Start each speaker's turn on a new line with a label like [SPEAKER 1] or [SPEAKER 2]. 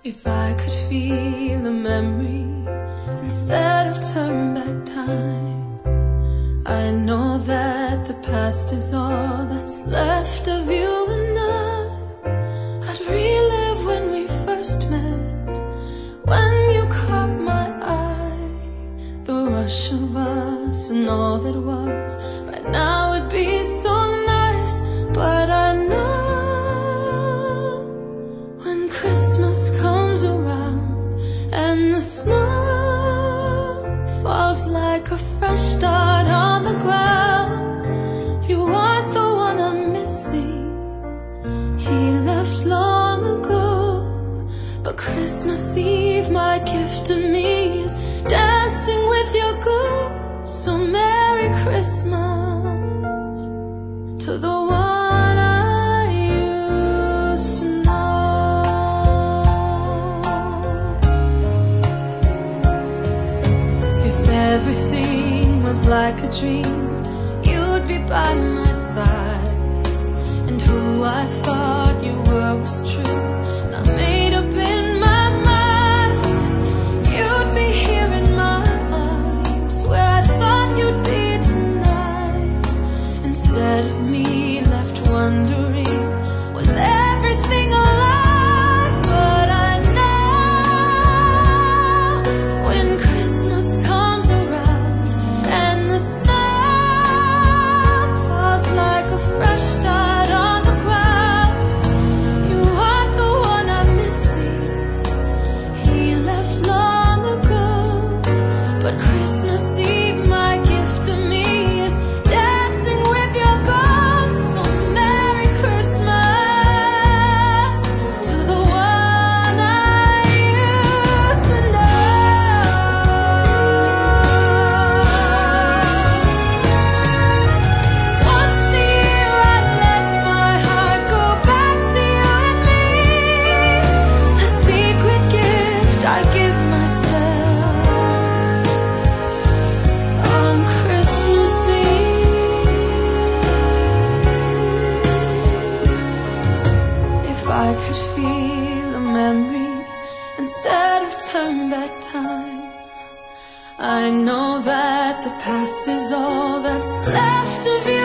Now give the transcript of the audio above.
[SPEAKER 1] If I could feel the memory instead of turn back time, I know that the past is all that's left of you and I'd relive when we first met, when you caught my eye, the rush of us and all that was. Right now it'd be so nice, but I know when Christmas comes around and the snow falls like a fresh start on the ground, you aren't the one I'm missing. He left long ago, but Christmas Eve, my gift to me is dancing with your ghost. So Merry Christmas to the one I used to know. If everything was like a dream, you'd be by my side, and who I thought you were was true. Now made up in my mind, you'd be here in my arms, where I thought you'd be tonight. Instead of me left wondering, was everything a lie? But I know when Christmas comes around and the snow falls like a fresh start on the ground, you are the one I'm missing. He left long ago, but Christmas Eve, my gift to me is dancing with your ghost. So Merry Christmas to the one I used to know. Once a year I let my heart go back to you and me, a secret gift I give myself on Christmas Eve. If I could feel a memory instead of turn back time, I know that the past is all that's left of you.